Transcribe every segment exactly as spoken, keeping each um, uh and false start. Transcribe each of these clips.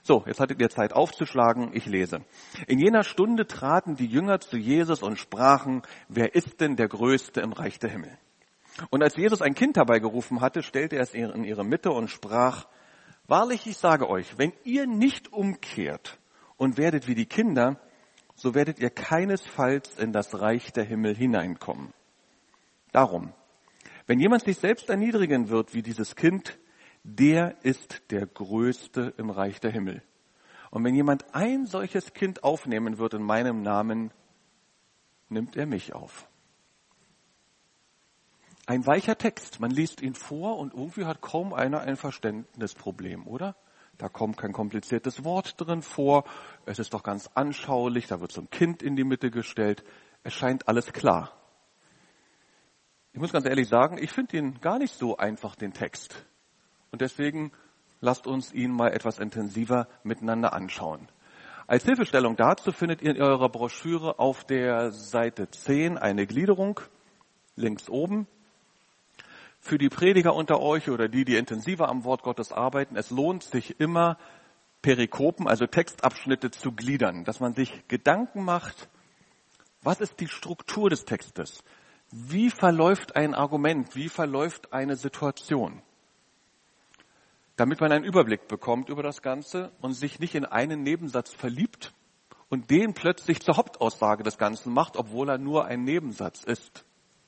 So, jetzt hattet ihr Zeit aufzuschlagen, ich lese. In jener Stunde traten die Jünger zu Jesus und sprachen, wer ist denn der Größte im Reich der Himmel? Und als Jesus ein Kind herbeigerufen hatte, stellte er es in ihre Mitte und sprach, wahrlich, ich sage euch, wenn ihr nicht umkehrt und werdet wie die Kinder, so werdet ihr keinesfalls in das Reich der Himmel hineinkommen. Darum, wenn jemand sich selbst erniedrigen wird wie dieses Kind, der ist der Größte im Reich der Himmel. Und wenn jemand ein solches Kind aufnehmen wird in meinem Namen, nimmt er mich auf. Ein weicher Text, man liest ihn vor und irgendwie hat kaum einer ein Verständnisproblem, oder? Da kommt kein kompliziertes Wort drin vor, es ist doch ganz anschaulich, da wird so ein Kind in die Mitte gestellt, es scheint alles klar. Ich muss ganz ehrlich sagen, ich finde ihn gar nicht so einfach, den Text. Und deswegen lasst uns ihn mal etwas intensiver miteinander anschauen. Als Hilfestellung dazu findet ihr in eurer Broschüre auf der Seite zehn eine Gliederung, links oben. Für die Prediger unter euch oder die, die intensiver am Wort Gottes arbeiten, es lohnt sich immer, Perikopen, also Textabschnitte zu gliedern, dass man sich Gedanken macht, was ist die Struktur des Textes? Wie verläuft ein Argument? Wie verläuft eine Situation? Damit man einen Überblick bekommt über das Ganze und sich nicht in einen Nebensatz verliebt und den plötzlich zur Hauptaussage des Ganzen macht, obwohl er nur ein Nebensatz ist.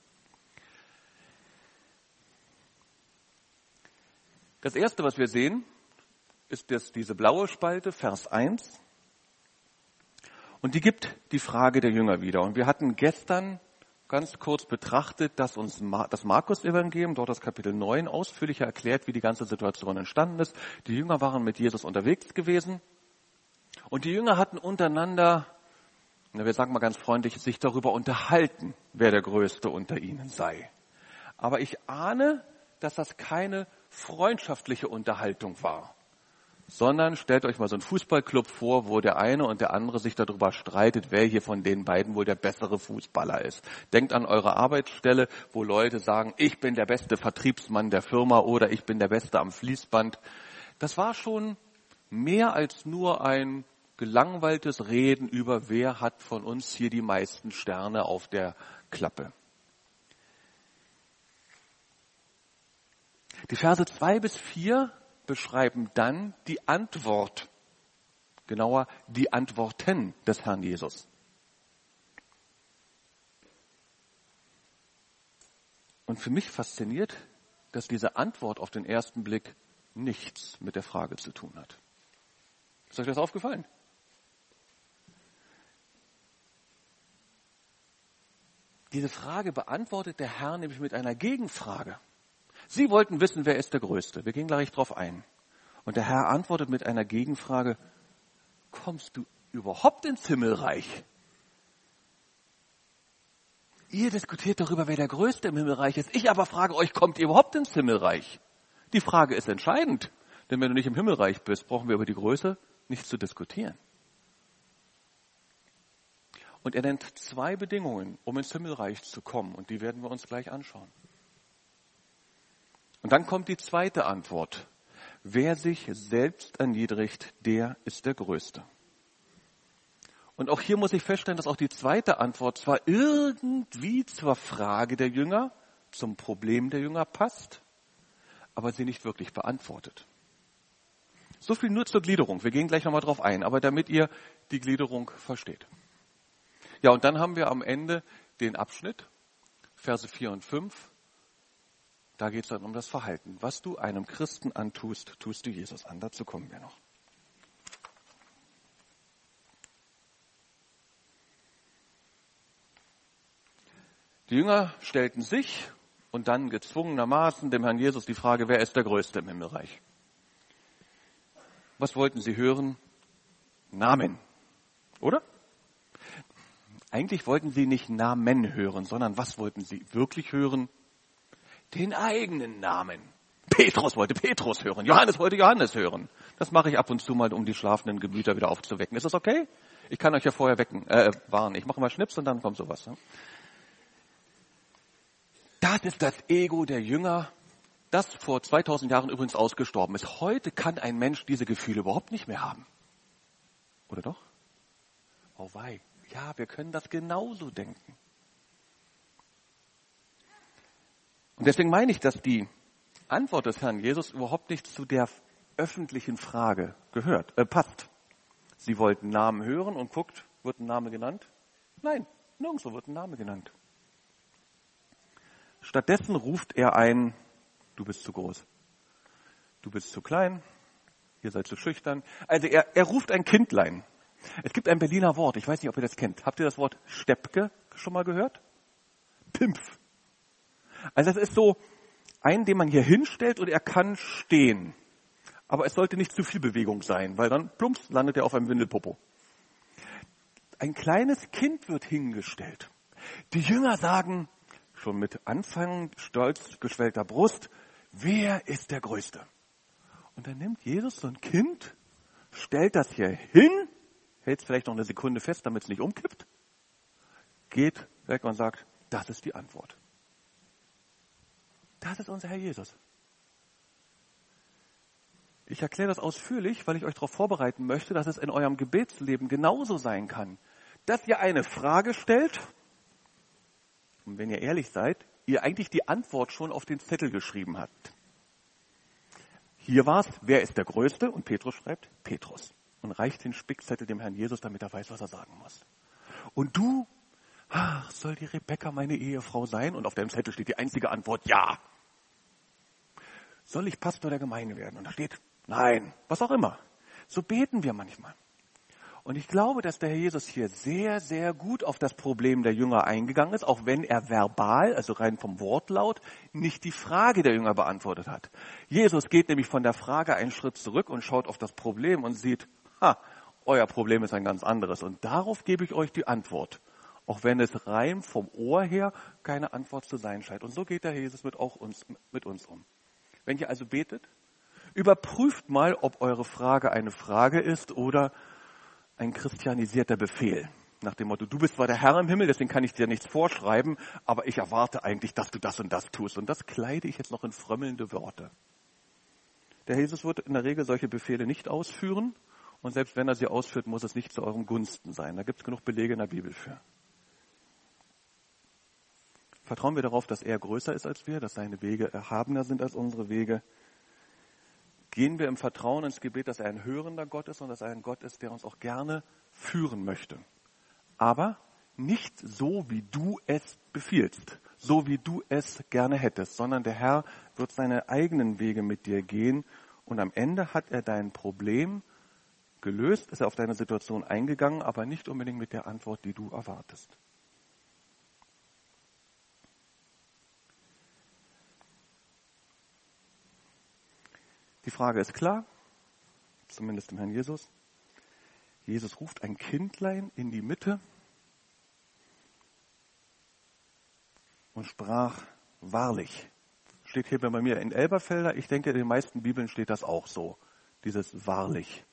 Das Erste, was wir sehen, ist jetzt diese blaue Spalte, Vers eins. Und die gibt die Frage der Jünger wieder. Und wir hatten gestern ganz kurz betrachtet, dass uns das Markus-Evangelium, dort das Kapitel neun, ausführlicher erklärt, wie die ganze Situation entstanden ist. Die Jünger waren mit Jesus unterwegs gewesen und die Jünger hatten untereinander, wir sagen mal ganz freundlich, sich darüber unterhalten, wer der Größte unter ihnen sei. Aber ich ahne, dass das keine freundschaftliche Unterhaltung war, sondern stellt euch mal so einen Fußballclub vor, wo der eine und der andere sich darüber streitet, wer hier von den beiden wohl der bessere Fußballer ist. Denkt an eure Arbeitsstelle, wo Leute sagen, ich bin der beste Vertriebsmann der Firma oder ich bin der Beste am Fließband. Das war schon mehr als nur ein gelangweiltes Reden über, wer hat von uns hier die meisten Sterne auf der Klappe. Die Verse zwei bis vier beschreiben dann die Antwort, genauer die Antworten des Herrn Jesus. Und für mich fasziniert, dass diese Antwort auf den ersten Blick nichts mit der Frage zu tun hat. Ist euch das aufgefallen? Diese Frage beantwortet der Herr nämlich mit einer Gegenfrage. Sie wollten wissen, wer ist der Größte. Wir gehen gleich drauf ein. Und der Herr antwortet mit einer Gegenfrage, kommst du überhaupt ins Himmelreich? Ihr diskutiert darüber, wer der Größte im Himmelreich ist. Ich aber frage euch, kommt ihr überhaupt ins Himmelreich? Die Frage ist entscheidend. Denn wenn du nicht im Himmelreich bist, brauchen wir über die Größe nicht zu diskutieren. Und er nennt zwei Bedingungen, um ins Himmelreich zu kommen. Und die werden wir uns gleich anschauen. Und dann kommt die zweite Antwort. Wer sich selbst erniedrigt, der ist der Größte. Und auch hier muss ich feststellen, dass auch die zweite Antwort zwar irgendwie zur Frage der Jünger, zum Problem der Jünger passt, aber sie nicht wirklich beantwortet. So viel nur zur Gliederung. Wir gehen gleich nochmal drauf ein, aber damit ihr die Gliederung versteht. Ja, und dann haben wir am Ende den Abschnitt, Verse vier und fünf. Da geht es dann um das Verhalten. Was du einem Christen antust, tust du Jesus an. Dazu kommen wir noch. Die Jünger stellten sich und dann gezwungenermaßen dem Herrn Jesus die Frage, wer ist der Größte im Himmelreich? Was wollten sie hören? Namen, oder? Eigentlich wollten sie nicht Namen hören, sondern was wollten sie wirklich hören? Den eigenen Namen. Petrus wollte Petrus hören, Johannes wollte Johannes hören. Das mache ich ab und zu mal, um die schlafenden Gemüter wieder aufzuwecken. Ist das okay? Ich kann euch ja vorher wecken, äh, warnen. Ich mache mal Schnips und dann kommt sowas. Ne? Das ist das Ego der Jünger. das vor zweitausend Jahren übrigens ausgestorben ist. Heute kann ein Mensch diese Gefühle überhaupt nicht mehr haben. Oder doch? Oh wei, ja, wir können das genauso denken. Und deswegen meine ich, dass die Antwort des Herrn Jesus überhaupt nicht zu der öffentlichen Frage gehört, äh, passt. Sie wollten Namen hören und guckt, wird ein Name genannt? Nein, nirgendwo wird ein Name genannt. Stattdessen ruft er ein, du bist zu groß, du bist zu klein, ihr seid zu schüchtern. Also er, er ruft ein Kindlein. Es gibt ein Berliner Wort, ich weiß nicht, ob ihr das kennt. Habt ihr das Wort Steppke schon mal gehört? Pimpf. Also das ist so ein, den man hier hinstellt und er kann stehen. Aber es sollte nicht zu viel Bewegung sein, weil dann plumps landet er auf einem Windelpopo. Ein kleines Kind wird hingestellt. Die Jünger sagen, schon mit Anfang stolz geschwellter Brust, wer ist der Größte? Und dann nimmt Jesus so ein Kind, stellt das hier hin, hält es vielleicht noch eine Sekunde fest, damit es nicht umkippt, geht weg und sagt, das ist die Antwort. Das ist unser Herr Jesus. Ich erkläre das ausführlich, weil ich euch darauf vorbereiten möchte, dass es in eurem Gebetsleben genauso sein kann, dass ihr eine Frage stellt und wenn ihr ehrlich seid, ihr eigentlich die Antwort schon auf den Zettel geschrieben habt. Hier war es, wer ist der Größte? Und Petrus schreibt, Petrus. Und reicht den Spickzettel dem Herrn Jesus, damit er weiß, was er sagen muss. Und du, ach, soll die Rebecca meine Ehefrau sein? Und auf deinem Zettel steht die einzige Antwort, ja. Soll ich Pastor der Gemeinde werden? Und da steht, nein, was auch immer. So beten wir manchmal. Und ich glaube, dass der Herr Jesus hier sehr, sehr gut auf das Problem der Jünger eingegangen ist, auch wenn er verbal, also rein vom Wortlaut, nicht die Frage der Jünger beantwortet hat. Jesus geht nämlich von der Frage einen Schritt zurück und schaut auf das Problem und sieht, ha, euer Problem ist ein ganz anderes. Und darauf gebe ich euch die Antwort, auch wenn es rein vom Ohr her keine Antwort zu sein scheint. Und so geht der Herr Jesus mit, auch uns, mit uns um. Wenn ihr also betet, überprüft mal, ob eure Frage eine Frage ist oder ein christianisierter Befehl. Nach dem Motto, du bist zwar der Herr im Himmel, deswegen kann ich dir nichts vorschreiben, aber ich erwarte eigentlich, dass du das und das tust. Und das kleide ich jetzt noch in frömmelnde Worte. Der Jesus wird in der Regel solche Befehle nicht ausführen. Und selbst wenn er sie ausführt, muss es nicht zu eurem Gunsten sein. Da gibt es genug Belege in der Bibel für. Vertrauen wir darauf, dass er größer ist als wir, dass seine Wege erhabener sind als unsere Wege. Gehen wir im Vertrauen ins Gebet, dass er ein hörender Gott ist und dass er ein Gott ist, der uns auch gerne führen möchte. Aber nicht so, wie du es befiehlst, so wie du es gerne hättest, sondern der Herr wird seine eigenen Wege mit dir gehen und am Ende hat er dein Problem gelöst, ist er auf deine Situation eingegangen, aber nicht unbedingt mit der Antwort, die du erwartest. Die Frage ist klar, zumindest dem Herrn Jesus. Jesus ruft ein Kindlein in die Mitte und sprach wahrlich. Steht hier bei mir in Elberfelder. Ich denke, in den meisten Bibeln steht das auch so, dieses wahrlich.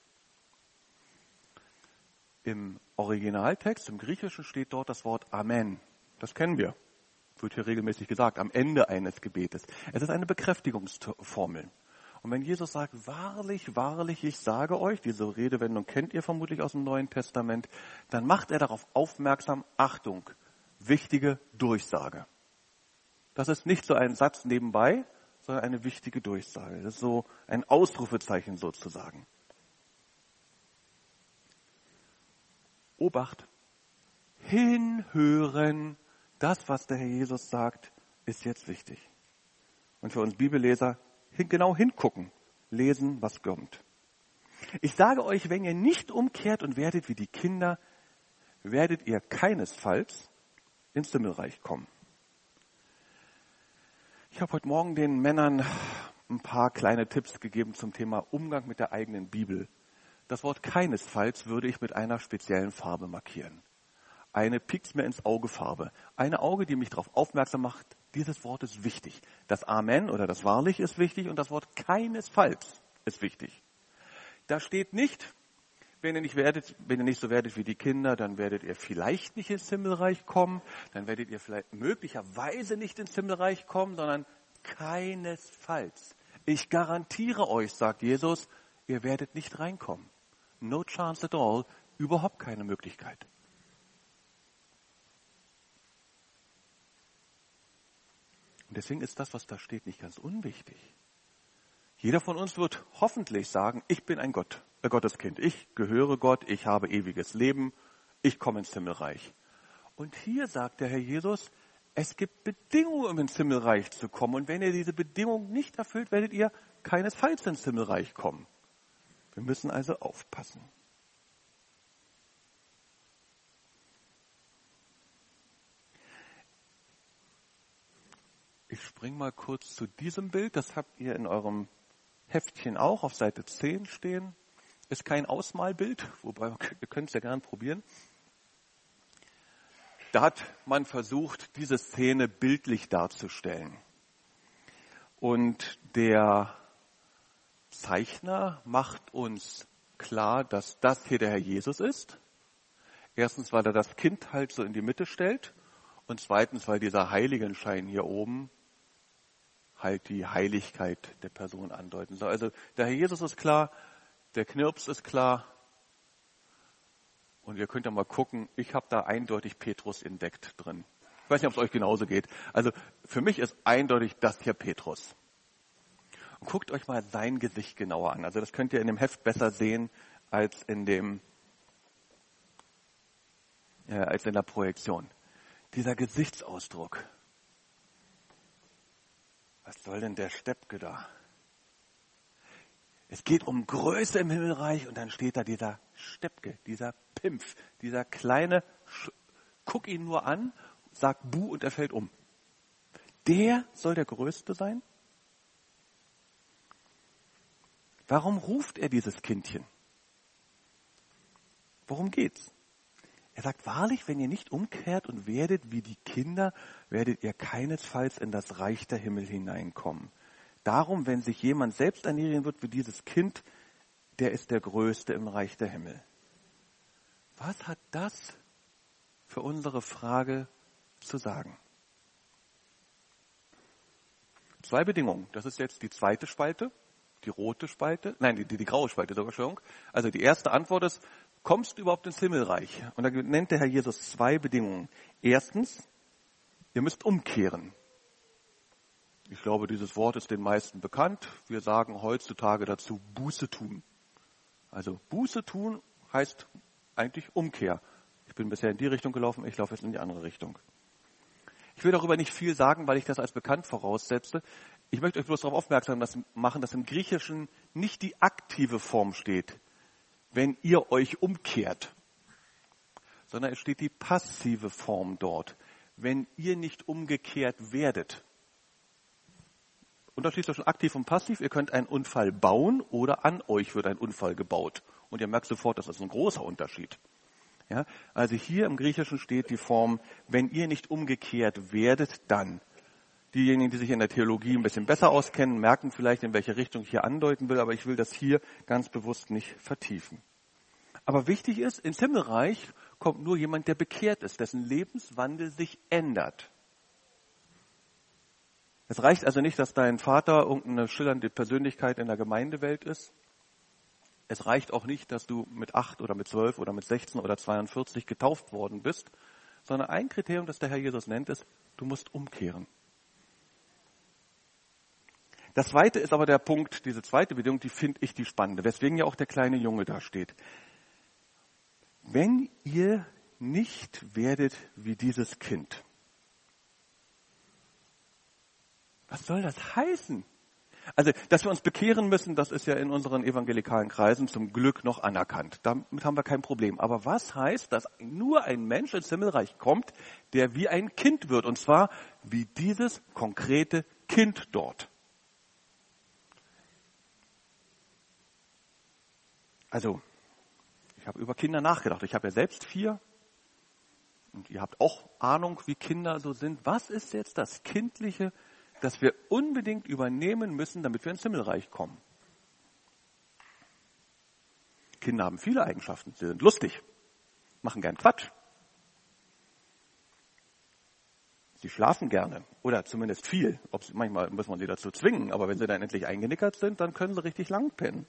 Im Originaltext, im Griechischen steht dort das Wort Amen. Das kennen wir. Wird hier regelmäßig gesagt, am Ende eines Gebetes. Es ist eine Bekräftigungsformel. Und wenn Jesus sagt, wahrlich, wahrlich, ich sage euch, diese Redewendung kennt ihr vermutlich aus dem Neuen Testament, dann macht er darauf aufmerksam, Achtung, wichtige Durchsage. Das ist nicht so ein Satz nebenbei, sondern eine wichtige Durchsage. Das ist so ein Ausrufezeichen sozusagen. Obacht, hinhören, das, was der Herr Jesus sagt, ist jetzt wichtig. Und für uns Bibelleser, genau hingucken, lesen, was kommt. Ich sage euch, wenn ihr nicht umkehrt und werdet wie die Kinder, werdet ihr keinesfalls ins Himmelreich kommen. Ich habe heute Morgen den Männern ein paar kleine Tipps gegeben zum Thema Umgang mit der eigenen Bibel. Das Wort keinesfalls würde ich mit einer speziellen Farbe markieren. Eine piekt mir ins Auge Farbe. Eine Auge, die mich darauf aufmerksam macht, dieses Wort ist wichtig. Das Amen oder das Wahrlich ist wichtig und das Wort keinesfalls ist wichtig. Da steht nicht, wenn ihr nicht werdet, wenn ihr nicht so werdet wie die Kinder, dann werdet ihr vielleicht nicht ins Himmelreich kommen, dann werdet ihr vielleicht möglicherweise nicht ins Himmelreich kommen, sondern keinesfalls. Ich garantiere euch, sagt Jesus, ihr werdet nicht reinkommen. No chance at all, überhaupt keine Möglichkeit. Und deswegen ist das, was da steht, nicht ganz unwichtig. Jeder von uns wird hoffentlich sagen, ich bin ein Gott, ein Gotteskind. Ich gehöre Gott, ich habe ewiges Leben, ich komme ins Himmelreich. Und hier sagt der Herr Jesus, es gibt Bedingungen, um ins Himmelreich zu kommen. Und wenn ihr diese Bedingungen nicht erfüllt, werdet ihr keinesfalls ins Himmelreich kommen. Wir müssen also aufpassen. Ich springe mal kurz zu diesem Bild. Das habt ihr in eurem Heftchen auch auf Seite zehn stehen. Ist kein Ausmalbild, wobei ihr könnt es ja gern probieren. Da hat man versucht, diese Szene bildlich darzustellen. Und der Zeichner macht uns klar, dass das hier der Herr Jesus ist. Erstens, weil er das Kind halt so in die Mitte stellt. Und zweitens, weil dieser Heiligenschein hier oben halt die Heiligkeit der Person andeuten soll. Also der Herr Jesus ist klar, der Knirps ist klar. Und ihr könnt ja mal gucken, ich habe da eindeutig Petrus entdeckt drin. Ich weiß nicht, ob es euch genauso geht. Also für mich ist eindeutig das hier Petrus. Und guckt euch mal sein Gesicht genauer an. Also das könnt ihr in dem Heft besser sehen als in dem, äh, als in der Projektion. Dieser Gesichtsausdruck. Was soll denn der Steppke da? Es geht um Größe im Himmelreich und dann steht da dieser Steppke, dieser Pimpf, dieser kleine, guck ihn nur an, sagt Buh und er fällt um. Der soll der Größte sein? Warum ruft er dieses Kindchen? Worum geht's? Er sagt, wahrlich, wenn ihr nicht umkehrt und werdet wie die Kinder, werdet ihr keinesfalls in das Reich der Himmel hineinkommen. Darum, wenn sich jemand selbst ernähren wird wie dieses Kind, der ist der Größte im Reich der Himmel. Was hat das für unsere Frage zu sagen? Zwei Bedingungen. Das ist jetzt die zweite Spalte, die rote Spalte, nein, die, die, die graue Spalte sogar, Entschuldigung. Also die erste Antwort ist, kommst du überhaupt ins Himmelreich? Und da nennt der Herr Jesus zwei Bedingungen. Erstens, ihr müsst umkehren. Ich glaube, dieses Wort ist den meisten bekannt. Wir sagen heutzutage dazu Buße tun. Also Buße tun heißt eigentlich Umkehr. Ich bin bisher in die Richtung gelaufen, ich laufe jetzt in die andere Richtung. Ich will darüber nicht viel sagen, weil ich das als bekannt voraussetze. Ich möchte euch bloß darauf aufmerksam machen, dass im Griechischen nicht die aktive Form steht, wenn ihr euch umkehrt, sondern es steht die passive Form dort, wenn ihr nicht umgekehrt werdet. Unterschied zwischen aktiv und passiv, ihr könnt einen Unfall bauen oder an euch wird ein Unfall gebaut. Und ihr merkt sofort, das ist ein großer Unterschied. Ja, also hier im Griechischen steht die Form, wenn ihr nicht umgekehrt werdet, dann. Diejenigen, die sich in der Theologie ein bisschen besser auskennen, merken vielleicht, in welche Richtung ich hier andeuten will, aber ich will das hier ganz bewusst nicht vertiefen. Aber wichtig ist, ins Himmelreich kommt nur jemand, der bekehrt ist, dessen Lebenswandel sich ändert. Es reicht also nicht, dass dein Vater irgendeine schillernde Persönlichkeit in der Gemeindewelt ist. Es reicht auch nicht, dass du mit acht oder mit zwölf oder mit sechzehn oder zweiundvierzig getauft worden bist, sondern ein Kriterium, das der Herr Jesus nennt, ist, du musst umkehren. Das zweite ist aber der Punkt, diese zweite Bedingung, die finde ich die spannende, weswegen ja auch der kleine Junge da steht. Wenn ihr nicht werdet wie dieses Kind, was soll das heißen? Also, dass wir uns bekehren müssen, das ist ja in unseren evangelikalen Kreisen zum Glück noch anerkannt. Damit haben wir kein Problem. Aber was heißt, dass nur ein Mensch ins Himmelreich kommt, der wie ein Kind wird? Und zwar wie dieses konkrete Kind dort. Also, ich habe über Kinder nachgedacht. Ich habe ja selbst vier. Und ihr habt auch Ahnung, wie Kinder so sind. Was ist jetzt das Kindliche, das wir unbedingt übernehmen müssen, damit wir ins Himmelreich kommen? Kinder haben viele Eigenschaften. Sie sind lustig, machen gern Quatsch. Sie Die schlafen gerne oder zumindest viel. Ob's, manchmal muss man sie dazu zwingen, aber wenn sie dann endlich eingenickert sind, dann können sie richtig lang pennen.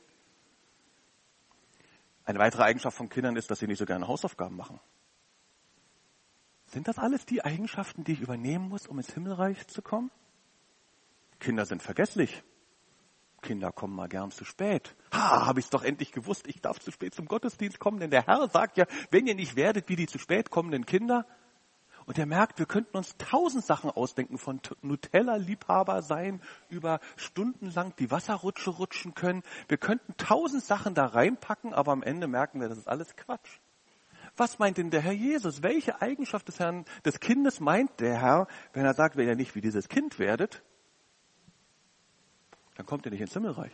Eine weitere Eigenschaft von Kindern ist, dass sie nicht so gerne Hausaufgaben machen. Sind das alles die Eigenschaften, die ich übernehmen muss, um ins Himmelreich zu kommen? Kinder sind vergesslich. Kinder kommen mal gern zu spät. Ha, habe ich es doch endlich gewusst, ich darf zu spät zum Gottesdienst kommen, denn der Herr sagt ja, wenn ihr nicht werdet wie die zu spät kommenden Kinder. Und er merkt, wir könnten uns tausend Sachen ausdenken, von Nutella-Liebhaber sein, über stundenlang die Wasserrutsche rutschen können. Wir könnten tausend Sachen da reinpacken, aber am Ende merken wir, das ist alles Quatsch. Was meint denn der Herr Jesus? Welche Eigenschaft des Herrn, des Kindes meint der Herr, wenn er sagt, wenn ihr nicht wie dieses Kind werdet, dann kommt ihr nicht ins Himmelreich.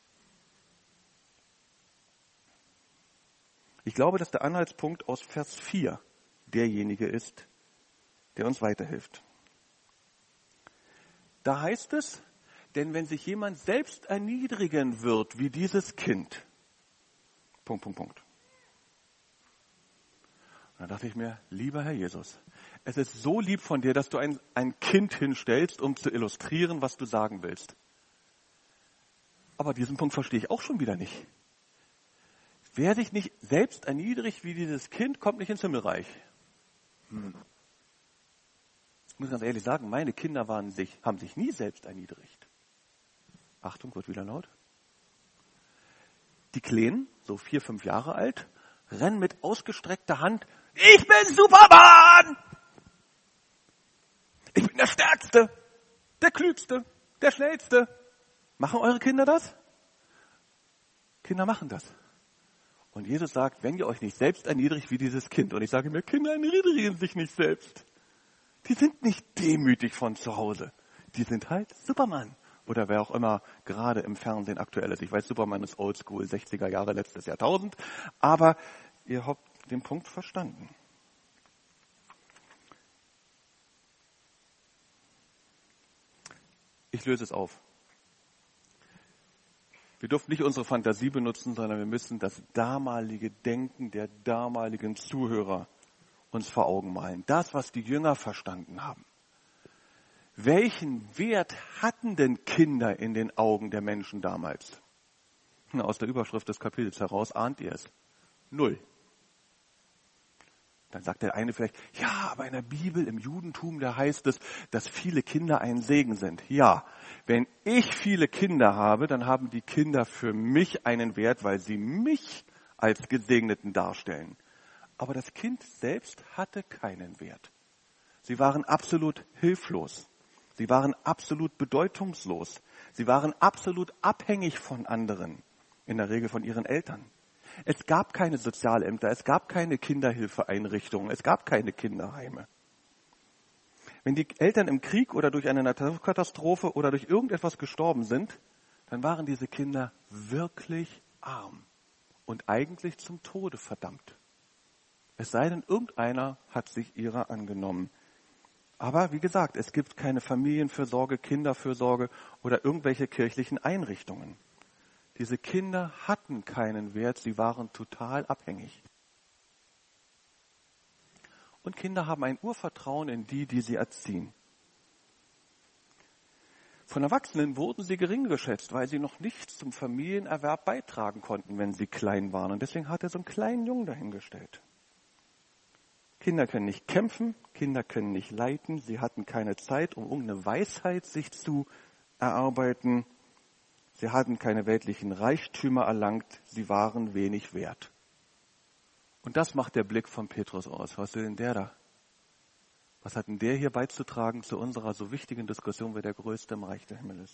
Ich glaube, dass der Anhaltspunkt aus Vers vier derjenige ist, der uns weiterhilft. Da heißt es, denn wenn sich jemand selbst erniedrigen wird, wie dieses Kind, Punkt, Punkt, Punkt. Und dann dachte ich mir, lieber Herr Jesus, es ist so lieb von dir, dass du ein, ein Kind hinstellst, um zu illustrieren, was du sagen willst. Aber diesen Punkt verstehe ich auch schon wieder nicht. Wer sich nicht selbst erniedrigt wie dieses Kind, kommt nicht ins Himmelreich. Hm. Ich muss ganz ehrlich sagen, meine Kinder waren sich, haben sich nie selbst erniedrigt. Achtung, wird wieder laut. Die Kleinen, so vier, fünf Jahre alt, rennen mit ausgestreckter Hand, ich bin Superman! Ich bin der Stärkste, der Klügste, der Schnellste. Machen eure Kinder das? Kinder machen das. Und Jesus sagt, wenn ihr euch nicht selbst erniedrigt wie dieses Kind, und ich sage mir, Kinder erniedrigen sich nicht selbst. Die sind nicht demütig von zu Hause. Die sind halt Superman. Oder wer auch immer gerade im Fernsehen aktuell ist. Ich weiß, Superman ist oldschool, sechziger Jahre, letztes Jahrtausend. Aber ihr habt den Punkt verstanden. Ich löse es auf. Wir dürfen nicht unsere Fantasie benutzen, sondern wir müssen das damalige Denken der damaligen Zuhörer uns vor Augen malen. Das, was die Jünger verstanden haben. Welchen Wert hatten denn Kinder in den Augen der Menschen damals? Aus der Überschrift des Kapitels heraus ahnt ihr es. Null. Dann sagt der eine vielleicht, ja, aber in der Bibel, im Judentum, da heißt es, dass viele Kinder ein Segen sind. Ja, wenn ich viele Kinder habe, dann haben die Kinder für mich einen Wert, weil sie mich als Gesegneten darstellen. Aber das Kind selbst hatte keinen Wert. Sie waren absolut hilflos. Sie waren absolut bedeutungslos. Sie waren absolut abhängig von anderen, in der Regel von ihren Eltern. Es gab keine Sozialämter, es gab keine Kinderhilfeeinrichtungen, es gab keine Kinderheime. Wenn die Eltern im Krieg oder durch eine Naturkatastrophe oder durch irgendetwas gestorben sind, dann waren diese Kinder wirklich arm und eigentlich zum Tode verdammt. Es sei denn, irgendeiner hat sich ihrer angenommen. Aber wie gesagt, es gibt keine Familienfürsorge, Kinderfürsorge oder irgendwelche kirchlichen Einrichtungen. Diese Kinder hatten keinen Wert, sie waren total abhängig. Und Kinder haben ein Urvertrauen in die, die sie erziehen. Von Erwachsenen wurden sie gering geschätzt, weil sie noch nichts zum Familienerwerb beitragen konnten, wenn sie klein waren. Und deswegen hat er so einen kleinen Jungen dahingestellt. Kinder können nicht kämpfen, Kinder können nicht leiten, sie hatten keine Zeit, um irgendeine Weisheit sich zu erarbeiten. Sie hatten keine weltlichen Reichtümer erlangt, sie waren wenig wert. Und das macht der Blick von Petrus aus. Was will denn der da? Was hat denn der hier beizutragen zu unserer so wichtigen Diskussion, wer der Größte im Reich der Himmel ist?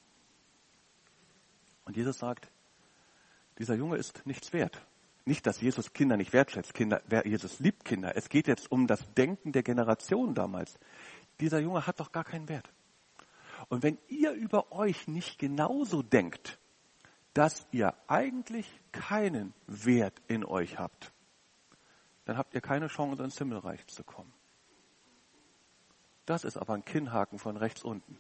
Und Jesus sagt, dieser Junge ist nichts wert. Nicht, dass Jesus Kinder nicht wertschätzt. Kinder, wer Jesus liebt Kinder. Es geht jetzt um das Denken der Generation damals. Dieser Junge hat doch gar keinen Wert. Und wenn ihr über euch nicht genauso denkt, dass ihr eigentlich keinen Wert in euch habt, dann habt ihr keine Chance, ins Himmelreich zu kommen. Das ist aber ein Kinnhaken von rechts unten.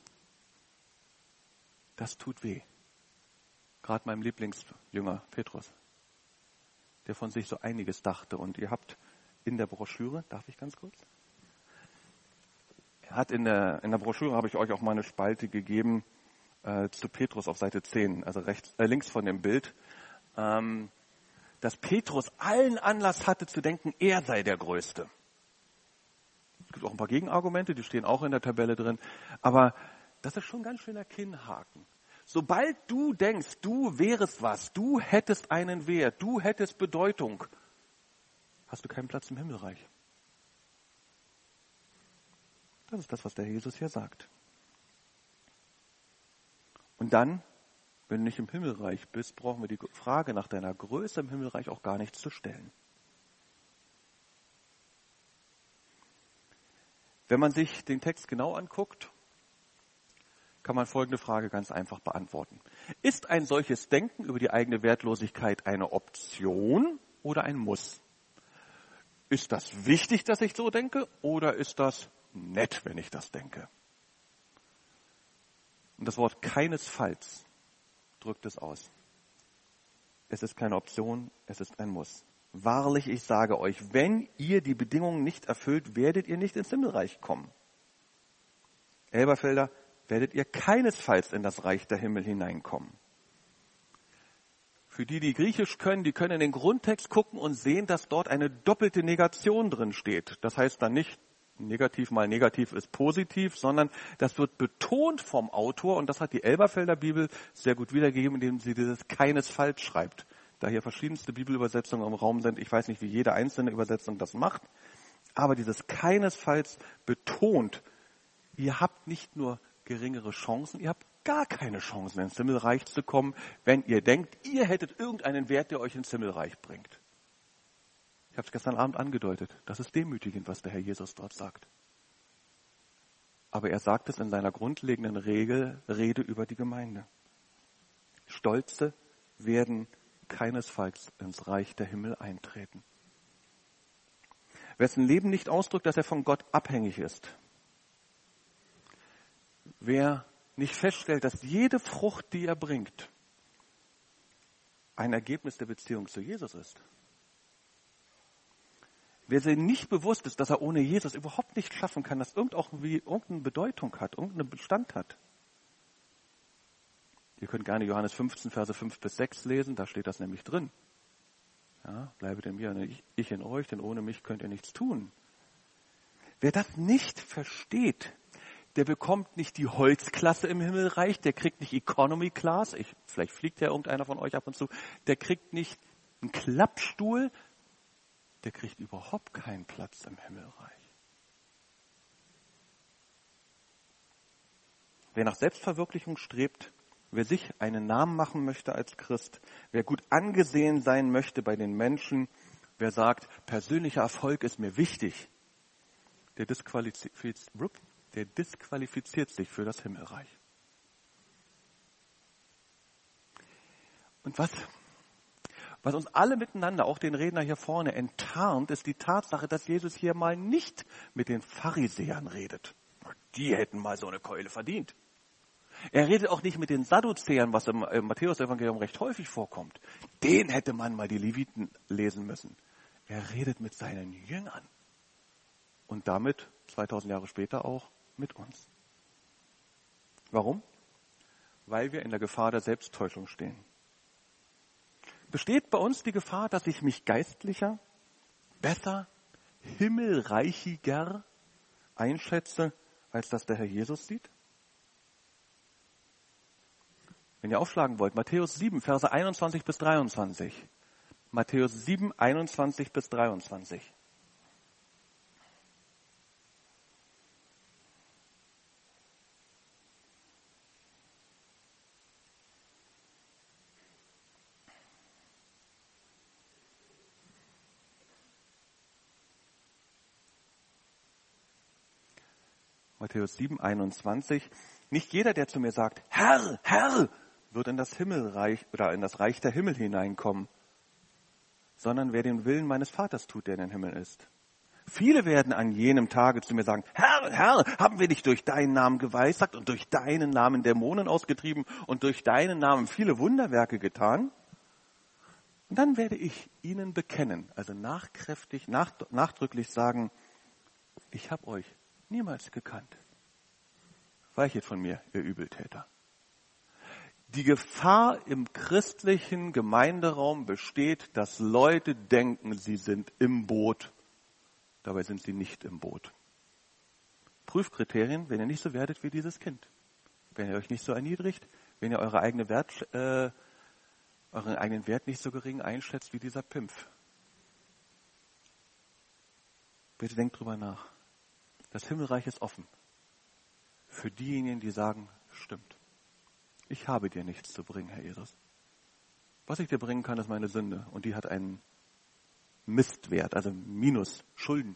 Das tut weh. Gerade meinem Lieblingsjünger Petrus, der von sich so einiges dachte. Und ihr habt in der Broschüre, darf ich ganz kurz? hat in der, in der Broschüre, habe ich euch auch mal eine Spalte gegeben, äh, zu Petrus auf Seite zehn, also rechts, äh, links von dem Bild, ähm, dass Petrus allen Anlass hatte zu denken, er sei der Größte. Es gibt auch ein paar Gegenargumente, die stehen auch in der Tabelle drin, aber das ist schon ein ganz schöner Kinnhaken. Sobald du denkst, du wärest was, du hättest einen Wert, du hättest Bedeutung, hast du keinen Platz im Himmelreich. Das ist das, was der Jesus hier sagt. Und dann, wenn du nicht im Himmelreich bist, brauchen wir die Frage nach deiner Größe im Himmelreich auch gar nicht zu stellen. Wenn man sich den Text genau anguckt, kann man folgende Frage ganz einfach beantworten. Ist ein solches Denken über die eigene Wertlosigkeit eine Option oder ein Muss? Ist das wichtig, dass ich so denke, oder ist das nett, wenn ich das denke? Und das Wort keinesfalls drückt es aus. Es ist keine Option, es ist ein Muss. Wahrlich, ich sage euch, wenn ihr die Bedingungen nicht erfüllt, werdet ihr nicht ins Himmelreich kommen. Elberfelder, werdet ihr keinesfalls in das Reich der Himmel hineinkommen. Für die, die Griechisch können, die können in den Grundtext gucken und sehen, dass dort eine doppelte Negation drin steht. Das heißt dann nicht, negativ mal negativ ist positiv, sondern das wird betont vom Autor und das hat die Elberfelder Bibel sehr gut wiedergegeben, indem sie dieses keinesfalls schreibt. Da hier verschiedenste Bibelübersetzungen im Raum sind, ich weiß nicht, wie jede einzelne Übersetzung das macht, aber dieses keinesfalls betont, ihr habt nicht nur geringere Chancen, ihr habt gar keine Chancen, ins Himmelreich zu kommen, wenn ihr denkt, ihr hättet irgendeinen Wert, der euch ins Himmelreich bringt. Ich habe es gestern Abend angedeutet. Das ist demütigend, was der Herr Jesus dort sagt. Aber er sagt es in seiner grundlegenden Regel, Rede über die Gemeinde. Stolze werden keinesfalls ins Reich der Himmel eintreten. Wessen Leben nicht ausdrückt, dass er von Gott abhängig ist. Wer nicht feststellt, dass jede Frucht, die er bringt, ein Ergebnis der Beziehung zu Jesus ist. Wer sich nicht bewusst ist, dass er ohne Jesus überhaupt nicht schaffen kann, dass irgendwie irgendeine Bedeutung hat, irgendeinen Bestand hat. Ihr könnt gerne Johannes fünfzehn, Verse fünf bis sechs lesen, da steht das nämlich drin. Ja, bleibet in mir und ich, ich in euch, denn ohne mich könnt ihr nichts tun. Wer das nicht versteht, der bekommt nicht die Holzklasse im Himmelreich, der kriegt nicht Economy Class, ich, vielleicht fliegt ja irgendeiner von euch ab und zu, der kriegt nicht einen Klappstuhl, der kriegt überhaupt keinen Platz im Himmelreich. Wer nach Selbstverwirklichung strebt, wer sich einen Namen machen möchte als Christ, wer gut angesehen sein möchte bei den Menschen, wer sagt, persönlicher Erfolg ist mir wichtig, der disqualifiziert, der disqualifiziert sich für das Himmelreich. Und was, was uns alle miteinander, auch den Redner hier vorne, enttarnt, ist die Tatsache, dass Jesus hier mal nicht mit den Pharisäern redet. Die hätten mal so eine Keule verdient. Er redet auch nicht mit den Sadduzäern, was im, im Matthäus-Evangelium recht häufig vorkommt. Den hätte man mal die Leviten lesen müssen. Er redet mit seinen Jüngern. Und damit, zweitausend Jahre später, auch mit uns. Warum? Weil wir in der Gefahr der Selbsttäuschung stehen. Besteht bei uns die Gefahr, dass ich mich geistlicher, besser, himmelreichiger einschätze, als das der Herr Jesus sieht? Wenn ihr aufschlagen wollt, Matthäus sieben, Verse einundzwanzig bis dreiundzwanzig. Matthäus sieben, einundzwanzig bis dreiundzwanzig. Matthäus sieben, einundzwanzig. Nicht jeder, der zu mir sagt, Herr, Herr, wird in das Himmelreich oder in das Reich der Himmel hineinkommen, sondern wer den Willen meines Vaters tut, der in den Himmel ist. Viele werden an jenem Tage zu mir sagen, Herr, Herr, haben wir dich durch deinen Namen geweissagt und durch deinen Namen Dämonen ausgetrieben und durch deinen Namen viele Wunderwerke getan? Und dann werde ich ihnen bekennen, also nachkräftig, nach, nachdrücklich sagen, ich habe euch niemals gekannt. Weichet von mir, ihr Übeltäter. Die Gefahr im christlichen Gemeinderaum besteht, dass Leute denken, sie sind im Boot. Dabei sind sie nicht im Boot. Prüfkriterien, wenn ihr nicht so werdet wie dieses Kind. Wenn ihr euch nicht so erniedrigt, wenn ihr eure eigene Wert, äh, euren eigenen Wert nicht so gering einschätzt wie dieser Pimpf. Bitte denkt drüber nach. Das Himmelreich ist offen. Für diejenigen, die sagen, stimmt. Ich habe dir nichts zu bringen, Herr Jesus. Was ich dir bringen kann, ist meine Sünde. Und die hat einen Mistwert, also Minus, Schulden.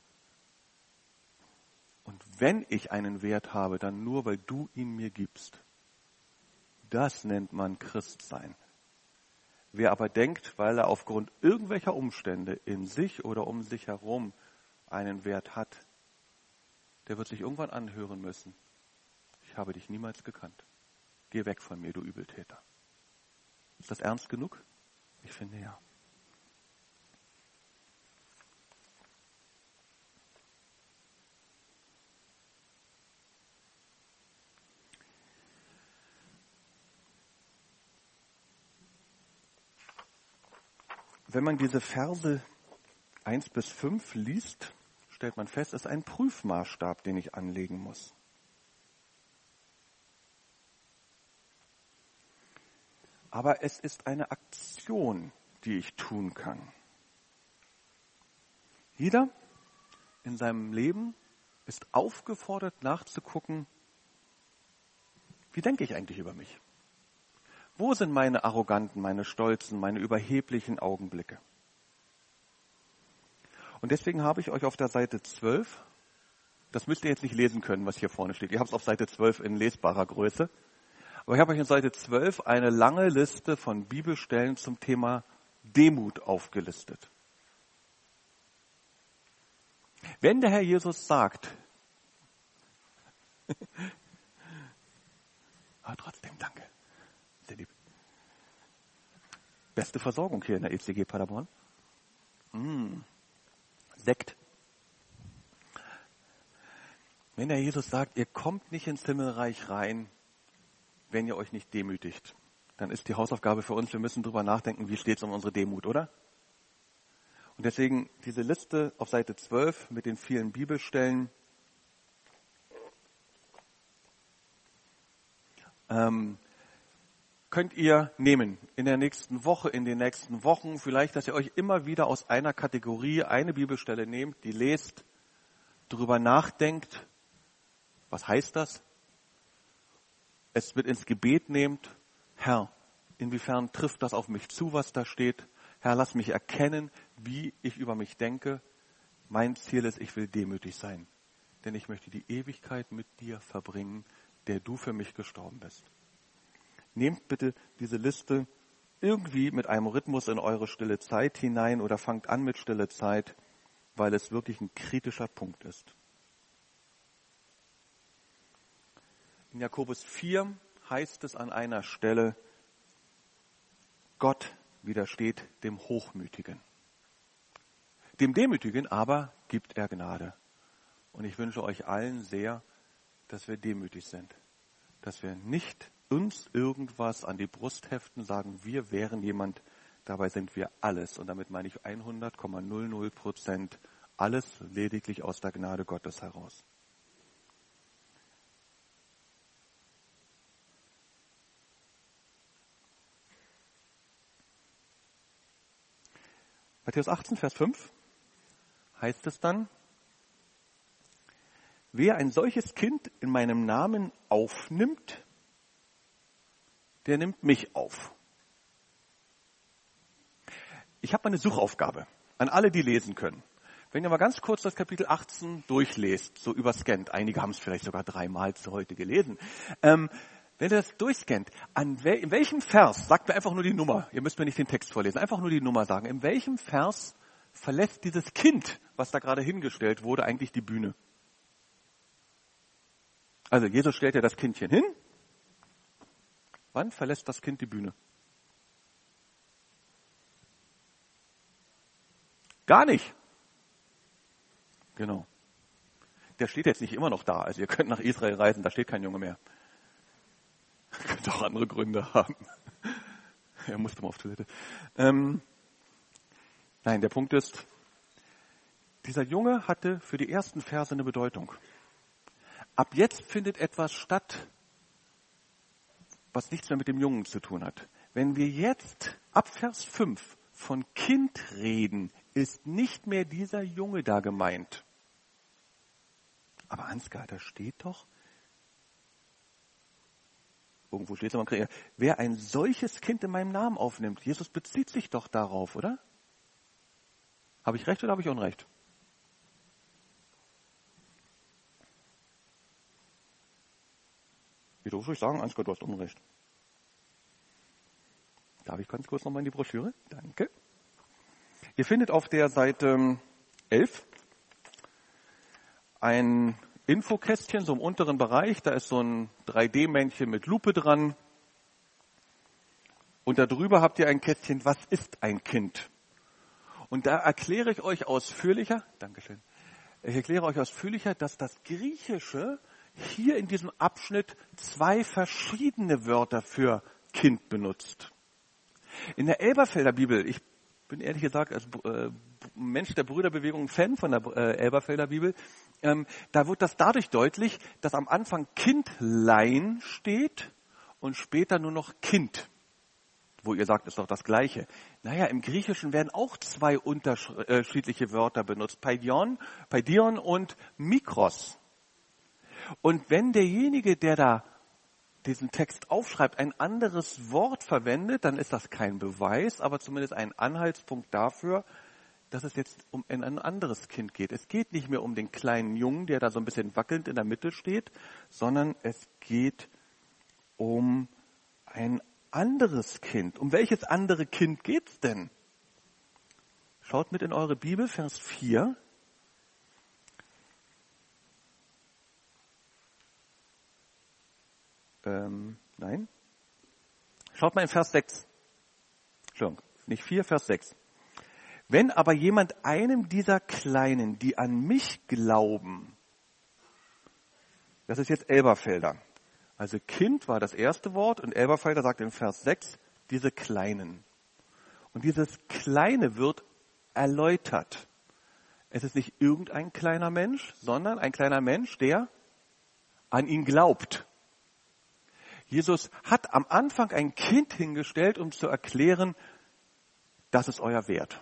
Und wenn ich einen Wert habe, dann nur, weil du ihn mir gibst. Das nennt man Christsein. Wer aber denkt, weil er aufgrund irgendwelcher Umstände in sich oder um sich herum einen Wert hat, der wird sich irgendwann anhören müssen. Ich habe dich niemals gekannt. Geh weg von mir, du Übeltäter. Ist das ernst genug? Ich finde ja. Wenn man diese Verse eins bis fünf liest, stellt man fest, es ist ein Prüfmaßstab, den ich anlegen muss. Aber es ist eine Aktion, die ich tun kann. Jeder in seinem Leben ist aufgefordert, nachzugucken, wie denke ich eigentlich über mich? Wo sind meine arroganten, meine stolzen, meine überheblichen Augenblicke? Und deswegen habe ich euch auf der Seite zwölf, das müsst ihr jetzt nicht lesen können, was hier vorne steht. Ihr habt es auf Seite zwölf in lesbarer Größe. Aber ich habe euch in Seite zwölf eine lange Liste von Bibelstellen zum Thema Demut aufgelistet. Wenn der Herr Jesus sagt, aber trotzdem danke, sehr lieb. Beste Versorgung hier in der E C G Paderborn. Mm. Sekt. Wenn der Herr Jesus sagt, ihr kommt nicht ins Himmelreich rein, wenn ihr euch nicht demütigt, dann ist die Hausaufgabe für uns, wir müssen drüber nachdenken, wie steht es um unsere Demut, oder? Und deswegen diese Liste auf Seite zwölf mit den vielen Bibelstellen. Ähm, könnt ihr nehmen in der nächsten Woche, in den nächsten Wochen, vielleicht, dass ihr euch immer wieder aus einer Kategorie eine Bibelstelle nehmt, die lest, drüber nachdenkt, was heißt das? Es mit ins Gebet nehmt, Herr, inwiefern trifft das auf mich zu, was da steht? Herr, lass mich erkennen, wie ich über mich denke. Mein Ziel ist, ich will demütig sein, denn ich möchte die Ewigkeit mit dir verbringen, der du für mich gestorben bist. Nehmt bitte diese Liste irgendwie mit einem Rhythmus in eure stille Zeit hinein oder fangt an mit stille Zeit, weil es wirklich ein kritischer Punkt ist. In Jakobus vier heißt es an einer Stelle, Gott widersteht dem Hochmütigen. Dem Demütigen aber gibt er Gnade. Und ich wünsche euch allen sehr, dass wir demütig sind. Dass wir nicht uns irgendwas an die Brust heften, sagen, wir wären jemand, dabei sind wir alles. Und damit meine ich hundert Komma null null Prozent alles lediglich aus der Gnade Gottes heraus. Matthäus achtzehn, Vers fünf heißt es dann, wer ein solches Kind in meinem Namen aufnimmt, der nimmt mich auf. Ich habe mal eine Suchaufgabe an alle, die lesen können. Wenn ihr mal ganz kurz das Kapitel achtzehn durchlest, so überscannt, einige haben es vielleicht sogar dreimal zu heute gelesen, ähm, wenn ihr das durchscannt, an wel, in welchem Vers, sagt mir einfach nur die Nummer, ihr müsst mir nicht den Text vorlesen, einfach nur die Nummer sagen, in welchem Vers verlässt dieses Kind, was da gerade hingestellt wurde, eigentlich die Bühne? Also Jesus stellt ja das Kindchen hin. Wann verlässt das Kind die Bühne? Gar nicht. Genau. der steht jetzt nicht immer noch da. Also ihr könnt nach Israel reisen, da steht kein Junge mehr. Könnte auch andere Gründe haben. Er musste mal auf Toilette. Ähm, nein, der Punkt ist, dieser Junge hatte für die ersten Verse eine Bedeutung. Ab jetzt findet etwas statt, was nichts mehr mit dem Jungen zu tun hat. Wenn wir jetzt ab Vers fünf von Kind reden, ist nicht mehr dieser Junge da gemeint. Aber Ansgar, da steht doch, irgendwo steht es aber, wer ein solches Kind in meinem Namen aufnimmt, Jesus bezieht sich doch darauf, oder? Habe ich recht oder habe ich Unrecht? Wie darf ich sagen, Ansgar, du hast Unrecht. Darf ich ganz kurz nochmal in die Broschüre? Danke. Ihr findet auf der Seite elf ein Infokästchen, so im unteren Bereich. Da ist so ein drei D-Männchen mit Lupe dran. Und darüber habt ihr ein Kästchen, was ist ein Kind? Und da erkläre ich euch ausführlicher, Dankeschön, ich erkläre euch ausführlicher, dass das Griechische hier in diesem Abschnitt zwei verschiedene Wörter für Kind benutzt. In der Elberfelder Bibel, ich bin ehrlich gesagt als äh, Mensch der Brüderbewegung Fan von der äh, Elberfelder Bibel, ähm, da wird das dadurch deutlich, dass am Anfang Kindlein steht und später nur noch Kind. Wo ihr sagt, ist doch das Gleiche. Naja, im Griechischen werden auch zwei unterschiedliche Wörter benutzt. Paidion, Paidion und Mikros. Und wenn derjenige, der da diesen Text aufschreibt, ein anderes Wort verwendet, dann ist das kein Beweis, aber zumindest ein Anhaltspunkt dafür, dass es jetzt um ein anderes Kind geht. Es geht nicht mehr um den kleinen Jungen, der da so ein bisschen wackelnd in der Mitte steht, sondern es geht um ein anderes Kind. Um welches andere Kind geht's denn? Schaut mit in eure Bibel, Vers vier. Ähm, nein. Schaut mal in Vers sechs. Entschuldigung, nicht vier, Vers sechs. Wenn aber jemand einem dieser Kleinen, die an mich glauben, das ist jetzt Elberfelder. Also Kind war das erste Wort und Elberfelder sagt in Vers sechs, diese Kleinen. Und dieses Kleine wird erläutert. Es ist nicht irgendein kleiner Mensch, sondern ein kleiner Mensch, der an ihn glaubt. Jesus hat am Anfang ein Kind hingestellt, um zu erklären, das ist euer Wert.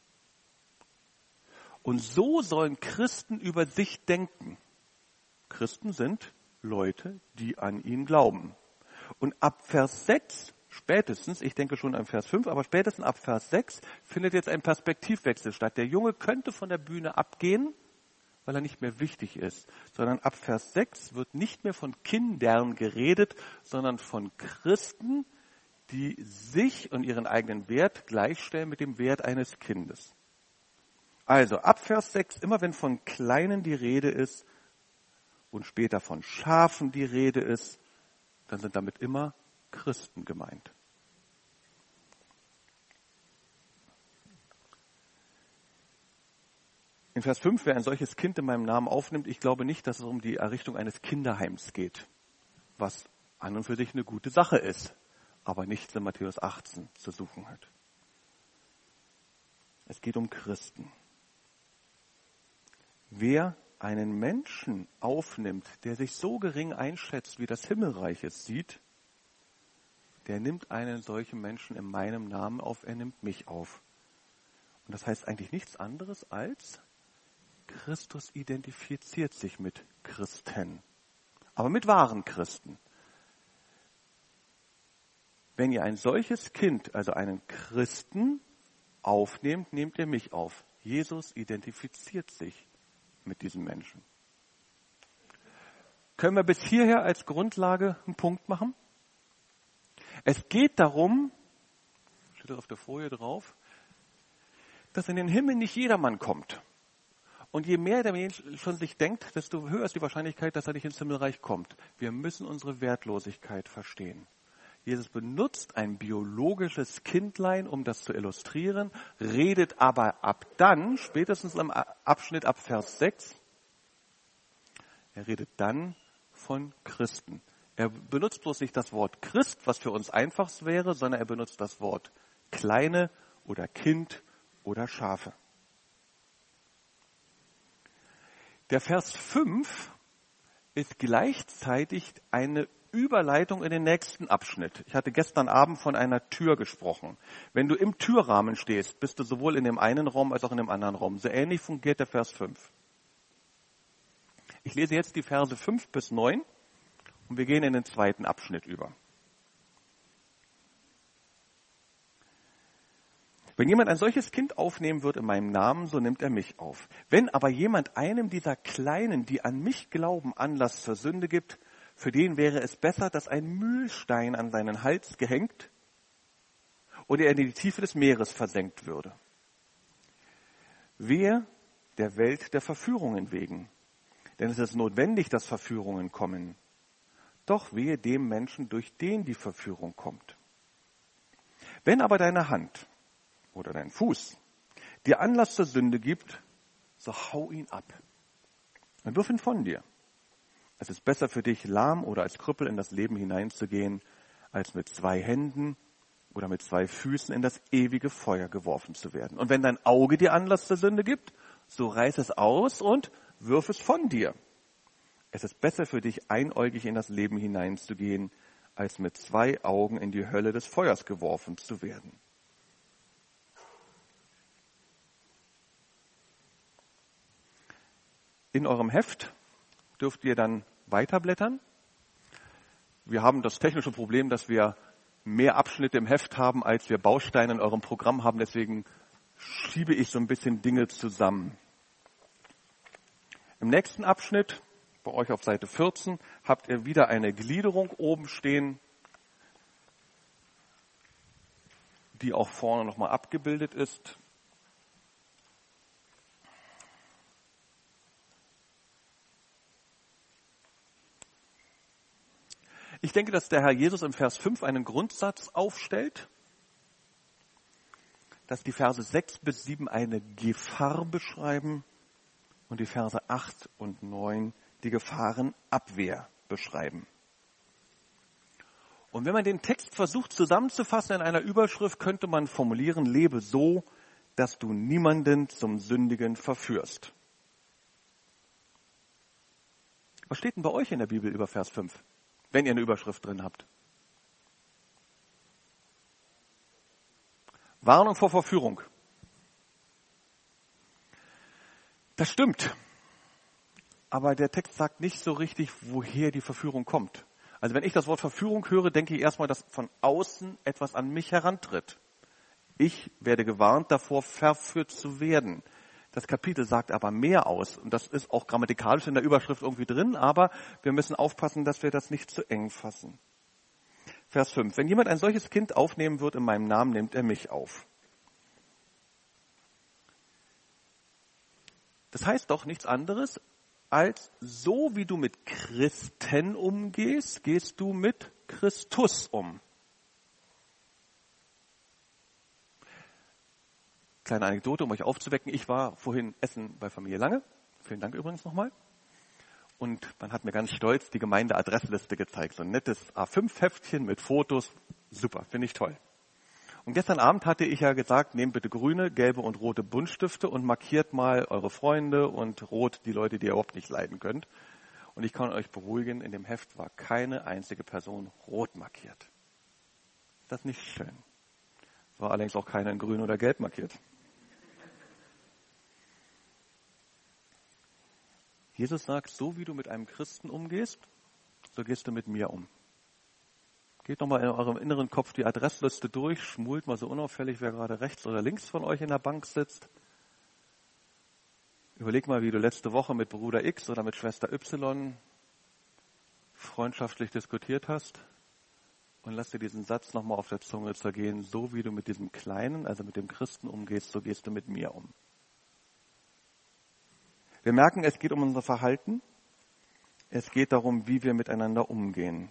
Und so sollen Christen über sich denken. Christen sind Leute, die an ihn glauben. Und ab Vers sechs, spätestens, ich denke schon an Vers fünf, aber spätestens ab Vers sechs findet jetzt ein Perspektivwechsel statt. Der Junge könnte von der Bühne abgehen, weil er nicht mehr wichtig ist, sondern ab Vers sechs wird nicht mehr von Kindern geredet, sondern von Christen, die sich und ihren eigenen Wert gleichstellen mit dem Wert eines Kindes. Also ab Vers sechs, immer wenn von Kleinen die Rede ist und später von Schafen die Rede ist, dann sind damit immer Christen gemeint. In Vers fünf, wer ein solches Kind in meinem Namen aufnimmt, ich glaube nicht, dass es um die Errichtung eines Kinderheims geht, was an und für sich eine gute Sache ist, aber nichts in Matthäus achtzehn zu suchen hat. Es geht um Christen. Wer einen Menschen aufnimmt, der sich so gering einschätzt, wie das Himmelreich es sieht, der nimmt einen solchen Menschen in meinem Namen auf, er nimmt mich auf. Und das heißt eigentlich nichts anderes als, Christus identifiziert sich mit Christen, aber mit wahren Christen. Wenn ihr ein solches Kind, also einen Christen, aufnehmt, nehmt ihr mich auf. Jesus identifiziert sich mit diesem Menschen. Können wir bis hierher als Grundlage einen Punkt machen? Es geht darum, steht das auf der Folie drauf, dass in den Himmel nicht jedermann kommt. Und je mehr der Mensch schon sich denkt, desto höher ist die Wahrscheinlichkeit, dass er nicht ins Himmelreich kommt. Wir müssen unsere Wertlosigkeit verstehen. Jesus benutzt ein biologisches Kindlein, um das zu illustrieren, redet aber ab dann, spätestens im Abschnitt ab Vers sechs, Er redet dann von Christen. Er benutzt bloß nicht das Wort Christ, was für uns einfach wäre, sondern er benutzt das Wort Kleine oder Kind oder Schafe. Der Vers fünf ist gleichzeitig eine Überleitung in den nächsten Abschnitt. Ich hatte gestern Abend von einer Tür gesprochen. Wenn du im Türrahmen stehst, bist du sowohl in dem einen Raum als auch in dem anderen Raum. So ähnlich fungiert der Vers fünf. Ich lese jetzt die Verse fünf bis neun und wir gehen in den zweiten Abschnitt über. Wenn jemand ein solches Kind aufnehmen wird in meinem Namen, so nimmt er mich auf. Wenn aber jemand einem dieser Kleinen, die an mich glauben, Anlass zur Sünde gibt, für den wäre es besser, dass ein Mühlstein an seinen Hals gehängt und er in die Tiefe des Meeres versenkt würde. Wehe der Welt der Verführungen wegen, denn es ist notwendig, dass Verführungen kommen. Doch wehe dem Menschen, durch den die Verführung kommt. Wenn aber deine Hand oder dein Fuß dir Anlass zur Sünde gibt, so hau ihn ab und wirf ihn von dir. Es ist besser für dich, lahm oder als Krüppel in das Leben hineinzugehen, als mit zwei Händen oder mit zwei Füßen in das ewige Feuer geworfen zu werden. Und wenn dein Auge dir Anlass zur Sünde gibt, so reiß es aus und wirf es von dir. Es ist besser für dich, einäugig in das Leben hineinzugehen, als mit zwei Augen in die Hölle des Feuers geworfen zu werden. In eurem Heft dürft ihr dann weiterblättern. Wir haben das technische Problem, dass wir mehr Abschnitte im Heft haben, als wir Bausteine in eurem Programm haben. Deswegen schiebe ich so ein bisschen Dinge zusammen. Im nächsten Abschnitt, bei euch auf Seite vierzehn, habt ihr wieder eine Gliederung oben stehen, die auch vorne nochmal abgebildet ist. Ich denke, dass der Herr Jesus im Vers fünf einen Grundsatz aufstellt, dass die Verse sechs bis sieben eine Gefahr beschreiben und die Verse acht und neun die Gefahrenabwehr beschreiben. Und wenn man den Text versucht zusammenzufassen in einer Überschrift, könnte man formulieren, lebe so, dass du niemanden zum Sündigen verführst. Was steht denn bei euch in der Bibel über Vers fünf? Wenn ihr eine Überschrift drin habt. Warnung vor Verführung. Das stimmt. Aber der Text sagt nicht so richtig, woher die Verführung kommt. Also wenn ich das Wort Verführung höre, denke ich erstmal, dass von außen etwas an mich herantritt. Ich werde gewarnt davor, verführt zu werden. Das Kapitel sagt aber mehr aus. Und das ist auch grammatikalisch in der Überschrift irgendwie drin, aber wir müssen aufpassen, dass wir das nicht zu eng fassen. Vers fünf. Wenn jemand ein solches Kind aufnehmen wird in meinem Namen, nimmt er mich auf. Das heißt doch nichts anderes, als so wie du mit Christen umgehst, gehst du mit Christus um. Kleine Anekdote, um euch aufzuwecken. Ich war vorhin essen bei Familie Lange. Vielen Dank übrigens nochmal. Und man hat mir ganz stolz die Gemeindeadressliste gezeigt. So ein nettes A fünf Heftchen mit Fotos. Super, finde ich toll. Und gestern Abend hatte ich ja gesagt, nehmt bitte grüne, gelbe und rote Buntstifte und markiert mal eure Freunde und rot die Leute, die ihr überhaupt nicht leiden könnt. Und ich kann euch beruhigen, in dem Heft war keine einzige Person rot markiert. Ist das nicht schön? Es war allerdings auch keiner in grün oder gelb markiert. Jesus sagt, so wie du mit einem Christen umgehst, so gehst du mit mir um. Geht nochmal in eurem inneren Kopf die Adressliste durch, schmult mal so unauffällig, wer gerade rechts oder links von euch in der Bank sitzt. Überleg mal, wie du letzte Woche mit Bruder X oder mit Schwester Y freundschaftlich diskutiert hast. Und lass dir diesen Satz nochmal auf der Zunge zergehen, so wie du mit diesem Kleinen, also mit dem Christen umgehst, so gehst du mit mir um. Wir merken, es geht um unser Verhalten. Es geht darum, wie wir miteinander umgehen.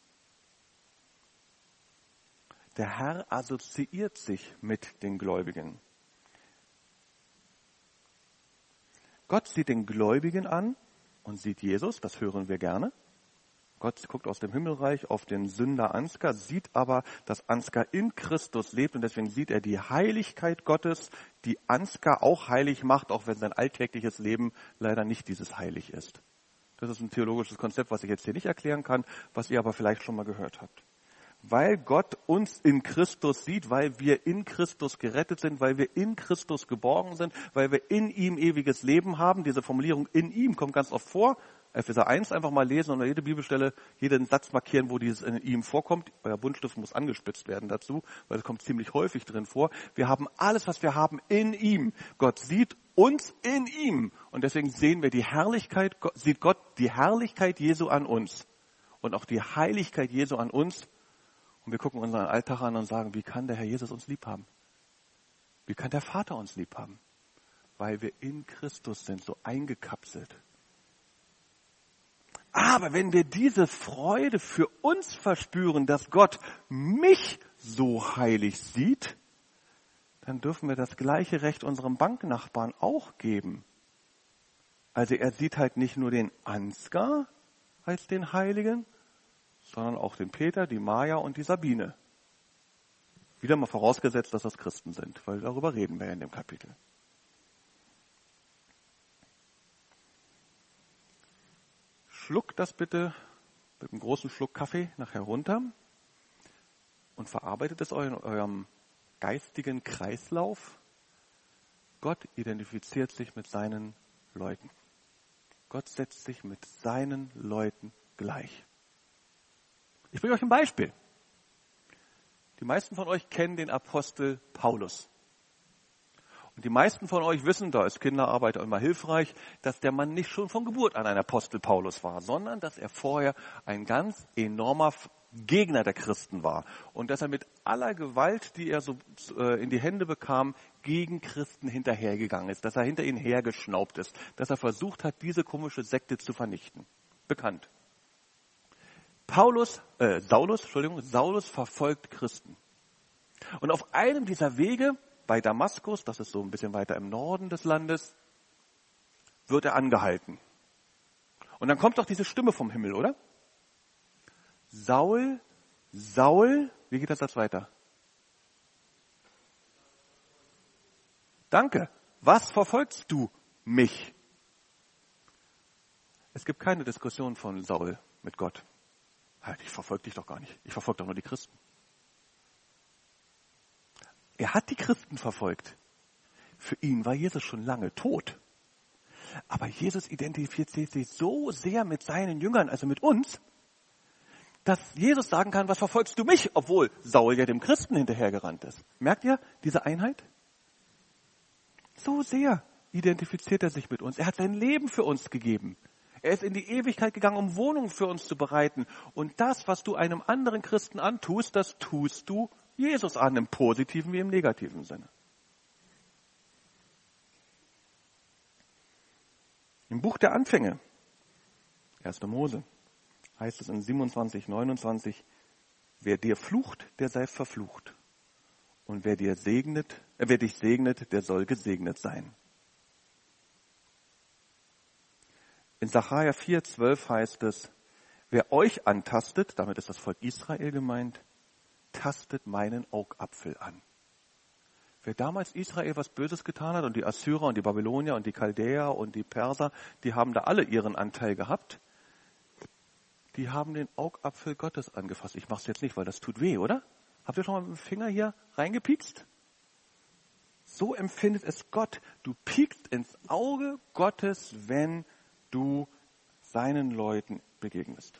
Der Herr assoziiert sich mit den Gläubigen. Gott sieht den Gläubigen an und sieht Jesus, das hören wir gerne. Gott guckt aus dem Himmelreich auf den Sünder Ansgar, sieht aber, dass Ansgar in Christus lebt und deswegen sieht er die Heiligkeit Gottes, die Ansgar auch heilig macht, auch wenn sein alltägliches Leben leider nicht dieses heilig ist. Das ist ein theologisches Konzept, was ich jetzt hier nicht erklären kann, was ihr aber vielleicht schon mal gehört habt. Weil Gott uns in Christus sieht, weil wir in Christus gerettet sind, weil wir in Christus geborgen sind, weil wir in ihm ewiges Leben haben. Diese Formulierung in ihm kommt ganz oft vor. Epheser eins einfach mal lesen und jede Bibelstelle, jeden Satz markieren, wo dieses in ihm vorkommt. Euer Buntstift muss angespitzt werden dazu, weil es kommt ziemlich häufig drin vor. Wir haben alles, was wir haben, in ihm. Gott sieht uns in ihm. Und deswegen sehen wir die Herrlichkeit, sieht Gott die Herrlichkeit Jesu an uns. Und auch die Heiligkeit Jesu an uns. Und wir gucken unseren Alltag an und sagen, wie kann der Herr Jesus uns lieb haben? Wie kann der Vater uns lieb haben? Weil wir in Christus sind, so eingekapselt. Aber wenn wir diese Freude für uns verspüren, dass Gott mich so heilig sieht, dann dürfen wir das gleiche Recht unserem Banknachbarn auch geben. Also er sieht halt nicht nur den Ansgar als den Heiligen, sondern auch den Peter, die Maja und die Sabine. Wieder mal vorausgesetzt, dass das Christen sind, weil darüber reden wir ja in dem Kapitel. Schluckt das bitte mit einem großen Schluck Kaffee nachher runter und verarbeitet es in eurem geistigen Kreislauf. Gott identifiziert sich mit seinen Leuten. Gott setzt sich mit seinen Leuten gleich. Ich bringe euch ein Beispiel. Die meisten von euch kennen den Apostel Paulus. Und die meisten von euch wissen, da ist Kinderarbeit immer hilfreich, dass der Mann nicht schon von Geburt an ein Apostel Paulus war, sondern dass er vorher ein ganz enormer Gegner der Christen war. Und dass er mit aller Gewalt, die er so in die Hände bekam, gegen Christen hinterhergegangen ist. Dass er hinter ihnen hergeschnaubt ist. Dass er versucht hat, diese komische Sekte zu vernichten. Bekannt. Paulus, äh, Saulus, Entschuldigung, Saulus verfolgt Christen. Und auf einem dieser Wege bei Damaskus, das ist so ein bisschen weiter im Norden des Landes, wird er angehalten. Und dann kommt doch diese Stimme vom Himmel, oder? Saul, Saul, wie geht das Satz weiter? Danke. Was verfolgst du mich? Es gibt keine Diskussion von Saul mit Gott. Halt, ich verfolge dich doch gar nicht. Ich verfolge doch nur die Christen. Er hat die Christen verfolgt. Für ihn war Jesus schon lange tot. Aber Jesus identifiziert sich so sehr mit seinen Jüngern, also mit uns, dass Jesus sagen kann, was verfolgst du mich, obwohl Saul ja dem Christen hinterhergerannt ist. Merkt ihr diese Einheit? So sehr identifiziert er sich mit uns. Er hat sein Leben für uns gegeben. Er ist in die Ewigkeit gegangen, um Wohnungen für uns zu bereiten. Und das, was du einem anderen Christen antust, das tust du Jesus an, im positiven wie im negativen Sinne. Im Buch der Anfänge, erster Mose, heißt es in siebenundzwanzig, neunundzwanzig, wer dir flucht, der sei verflucht. Und wer dir segnet, äh, wer dich segnet, der soll gesegnet sein. In Sacharja vier, zwölf heißt es, wer euch antastet, damit ist das Volk Israel gemeint, tastet meinen Augapfel an. Wer damals Israel was Böses getan hat und die Assyrer und die Babylonier und die Chaldäer und die Perser, die haben da alle ihren Anteil gehabt, die haben den Augapfel Gottes angefasst. Ich mache es jetzt nicht, weil das tut weh, oder? Habt ihr schon mal mit dem Finger hier reingepiekst? So empfindet es Gott. Du piekst ins Auge Gottes, wenn du seinen Leuten begegnest.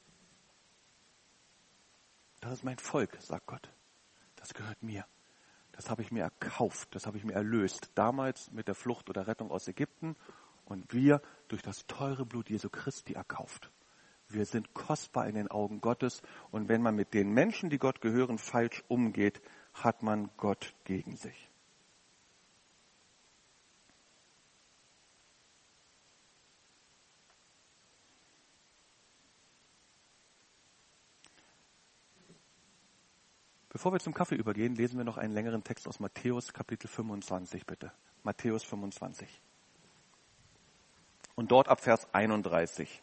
Das ist mein Volk, sagt Gott. Das gehört mir. Das habe ich mir erkauft, das habe ich mir erlöst. Damals mit der Flucht oder Rettung aus Ägypten und wir durch das teure Blut Jesu Christi erkauft. Wir sind kostbar in den Augen Gottes und wenn man mit den Menschen, die Gott gehören, falsch umgeht, hat man Gott gegen sich. Bevor wir zum Kaffee übergehen, lesen wir noch einen längeren Text aus Matthäus Kapitel fünfundzwanzig, bitte. Matthäus fünfundzwanzig. Und dort ab Vers einunddreißig.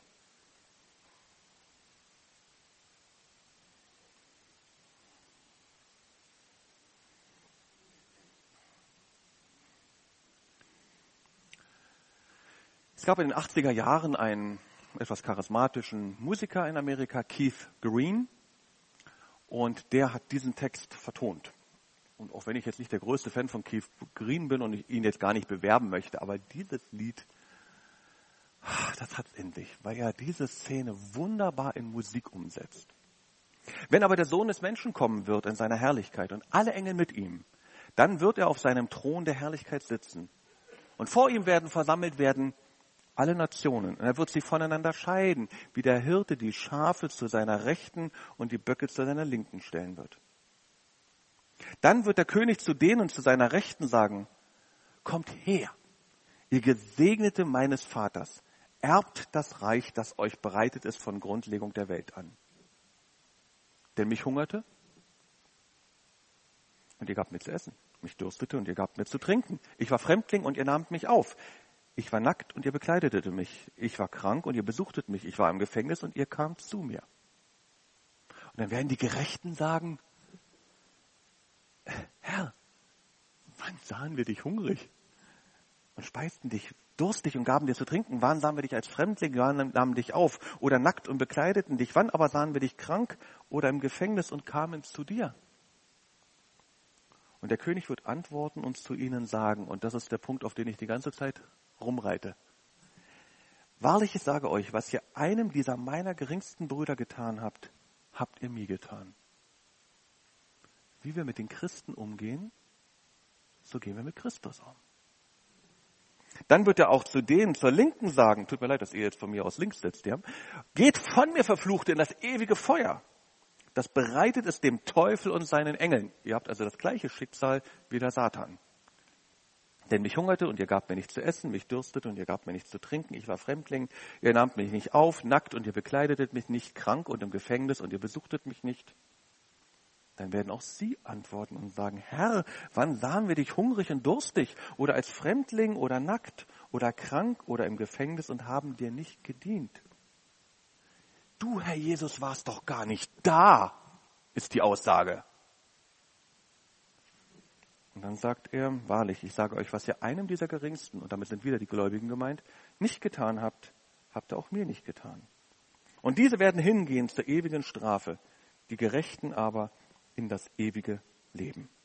Es gab in den achtziger Jahren einen etwas charismatischen Musiker in Amerika, Keith Green, und der hat diesen Text vertont. Und auch wenn ich jetzt nicht der größte Fan von Keith Green bin und ich ihn jetzt gar nicht bewerben möchte, aber dieses Lied, das hat's in sich, weil er diese Szene wunderbar in Musik umsetzt. Wenn aber der Sohn des Menschen kommen wird in seiner Herrlichkeit und alle Engel mit ihm, dann wird er auf seinem Thron der Herrlichkeit sitzen. Und vor ihm werden versammelt werden alle Nationen. Und er wird sie voneinander scheiden, wie der Hirte die Schafe zu seiner Rechten und die Böcke zu seiner Linken stellen wird. Dann wird der König zu denen zu seiner Rechten sagen, kommt her, ihr Gesegnete meines Vaters, erbt das Reich, das euch bereitet ist von Grundlegung der Welt an. Denn mich hungerte und ihr gabt mir zu essen. Mich dürstete und ihr gabt mir zu trinken. Ich war Fremdling und ihr nahmt mich auf. Ich war nackt und ihr bekleidetet mich. Ich war krank und ihr besuchtet mich. Ich war im Gefängnis und ihr kamt zu mir. Und dann werden die Gerechten sagen, Herr, wann sahen wir dich hungrig und speisten dich durstig und gaben dir zu trinken? Wann sahen wir dich als Fremdling, wann nahmen dich auf? Oder nackt und bekleideten dich? Wann aber sahen wir dich krank oder im Gefängnis und kamen zu dir? Und der König wird antworten und zu ihnen sagen, und das ist der Punkt, auf den ich die ganze Zeit rumreite. Wahrlich, ich sage euch, was ihr einem dieser meiner geringsten Brüder getan habt, habt ihr mir getan. Wie wir mit den Christen umgehen, so gehen wir mit Christus um. Dann wird er auch zu denen zur Linken sagen, tut mir leid, dass ihr jetzt von mir aus links sitzt, ja? Geht von mir, Verfluchte, in das ewige Feuer. Das bereitet es dem Teufel und seinen Engeln. Ihr habt also das gleiche Schicksal wie der Satan. Denn mich hungerte und ihr gabt mir nichts zu essen, mich dürstete und ihr gabt mir nichts zu trinken, ich war Fremdling, ihr nahmt mich nicht auf, nackt und ihr bekleidetet mich nicht, krank und im Gefängnis und ihr besuchtet mich nicht. Dann werden auch sie antworten und sagen, Herr, wann sahen wir dich hungrig und durstig oder als Fremdling oder nackt oder krank oder im Gefängnis und haben dir nicht gedient? Du, Herr Jesus, warst doch gar nicht da, ist die Aussage. Und dann sagt er, wahrlich, ich sage euch, was ihr einem dieser Geringsten, und damit sind wieder die Gläubigen gemeint, nicht getan habt, habt ihr auch mir nicht getan. Und diese werden hingehen zur ewigen Strafe, die Gerechten aber in das ewige Leben.